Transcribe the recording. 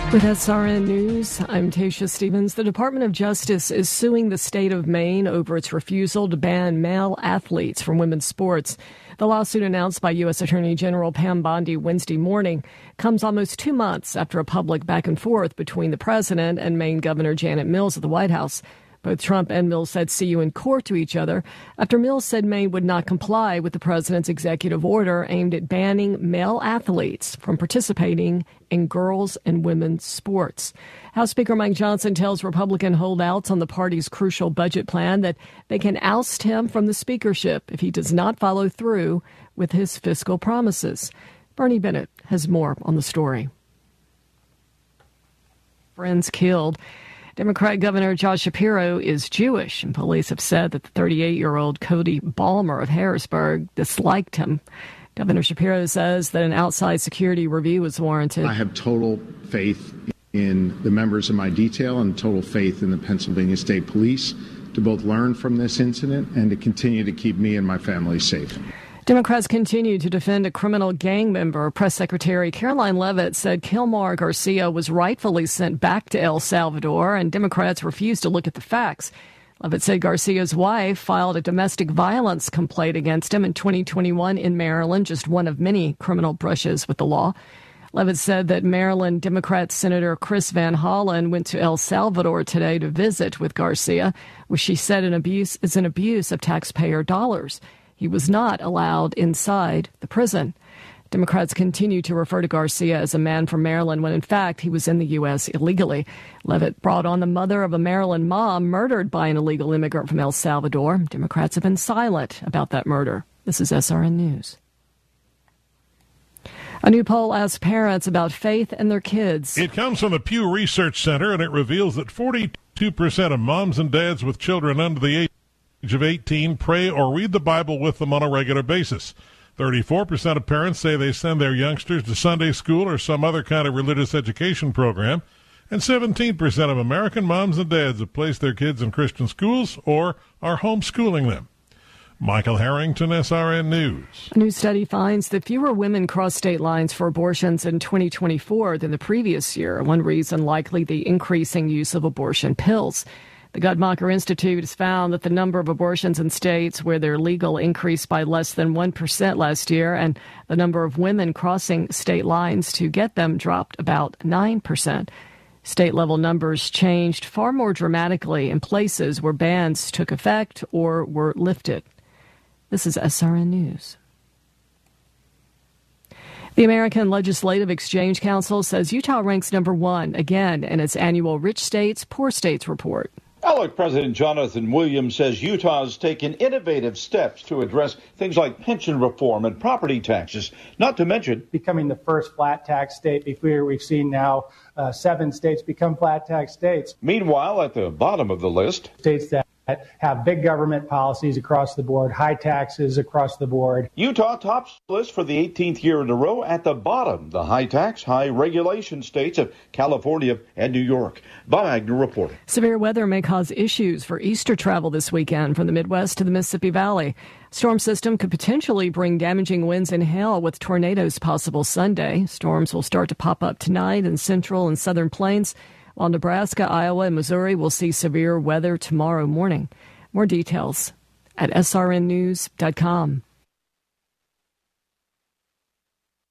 With SRN News, I'm Tasha Stevens. The Department of Justice is suing the state of Maine over its refusal to ban male athletes from women's sports. The lawsuit, announced by U.S. Attorney General Pam Bondi Wednesday morning, comes almost 2 months after a public back and forth between the president and Maine Governor Janet Mills at the White House. Both Trump and Mills said see you in court to each other after Mills said Maine would not comply with the president's executive order aimed at banning male athletes from participating in girls' and women's sports. House Speaker Mike Johnson tells Republican holdouts on the party's crucial budget plan that they can oust him from the speakership if he does not follow through with his fiscal promises. Bernie Bennett has more on the story. Friends killed. Democrat Governor Josh Shapiro is Jewish, and police have said that the 38-year-old Cody Balmer of Harrisburg disliked him. Governor Shapiro says that an outside security review is warranted. I have total faith in the members of my detail and total faith in the Pennsylvania State Police to both learn from this incident and to continue to keep me and my family safe. Democrats continue to defend a criminal gang member. Press Secretary Caroline Leavitt said Kilmar Garcia was rightfully sent back to El Salvador, and Democrats refused to look at the facts. Leavitt said Garcia's wife filed a domestic violence complaint against him in 2021 in Maryland, just one of many criminal brushes with the law. Leavitt said that Maryland Democrat Senator Chris Van Hollen went to El Salvador today to visit with Garcia, which she said is an abuse of taxpayer dollars. He was not allowed inside the prison. Democrats continue to refer to Garcia as a man from Maryland when, in fact, he was in the U.S. illegally. Leavitt brought on the mother of a Maryland mom murdered by an illegal immigrant from El Salvador. Democrats have been silent about that murder. This is SRN News. A new poll asks parents about faith and their kids. It comes from the Pew Research Center, and it reveals that 42% of moms and dads with children under the age of 18 pray or read the Bible with them on a regular basis. 34% of parents say they send their youngsters to Sunday school or some other kind of religious education program. And 17% of American moms and dads have placed their kids in Christian schools or are homeschooling them. Michael Harrington, SRN News. A new study finds that fewer women cross state lines for abortions in 2024 than the previous year. One reason likely the increasing use of abortion pills. The Guttmacher Institute has found that the number of abortions in states where they're legal increased by less than 1% last year, and the number of women crossing state lines to get them dropped about 9%. State-level numbers changed far more dramatically in places where bans took effect or were lifted. This is SRN News. The American Legislative Exchange Council says Utah ranks number one again in its annual Rich States, Poor States report. ALEC President Jonathan Williams says Utah has taken innovative steps to address things like pension reform and property taxes, not to mention becoming the first flat tax state. Before we've seen now 7 states become flat tax states. Meanwhile, at the bottom of the list, states that have big government policies across the board, high taxes across the board. Utah tops the list for the 18th year in a row. At the bottom, the high tax, high regulation states of California and New York. Bob Agnew reporting. Severe weather may cause issues for Easter travel this weekend from the Midwest to the Mississippi Valley. Storm system could potentially bring damaging winds and hail with tornadoes possible Sunday. Storms will start to pop up tonight in central and southern plains, while Nebraska, Iowa, and Missouri will see severe weather tomorrow morning. More details at srnnews.com.